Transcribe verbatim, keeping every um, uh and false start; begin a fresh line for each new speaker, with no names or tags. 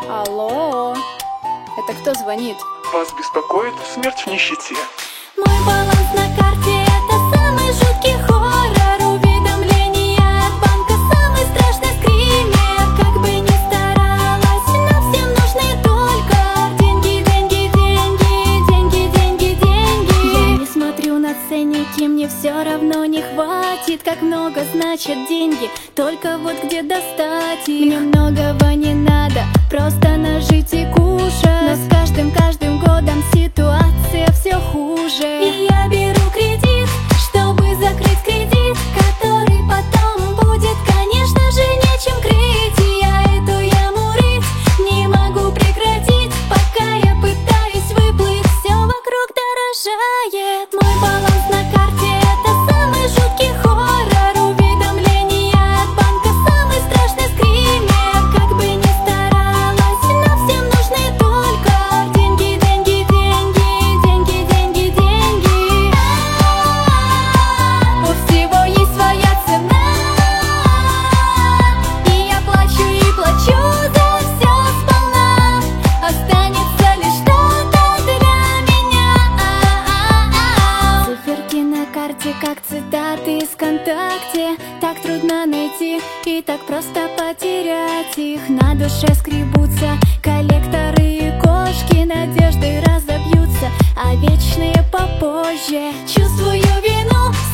Алло, это кто звонит?
Вас беспокоит смерть в нищете.
Мой баланс на карте — это самый жуткий хоррор. Уведомления от банка — самый страшный скример. Как бы ни старалась, но всем нужны только деньги, деньги, деньги, деньги, деньги, деньги. Я не смотрю на ценники, мне все равно не хватит. Как много значат деньги, только вот где достать их. Мне многого не надо, просто нажить и кушать. Но с каждым, каждым годом ситуация все хуже. И я беру кредит, чтобы закрыть кредит, который потом будет, конечно же, нечем крыть. И я эту яму рыть не могу прекратить, пока я пытаюсь выплыть. Все вокруг дорожает. Мой баланс на карте — это самый жуткий хоррор. Уведомления от банка — самый страшный скример. Как бы ни старалась, но всем нужны только деньги, деньги, деньги, деньги, деньги, деньги. У всего есть своя цена, и я плачу и плачу за все сполна. Останется лишь что-то для меня. Циферки на карте, как цитаты из ВКонтакте. Так трудно найти и так просто потерять их. На душе скребутся коллекторы и кошки. Надежды разобьются, а вечные попозже. Чувствую вину,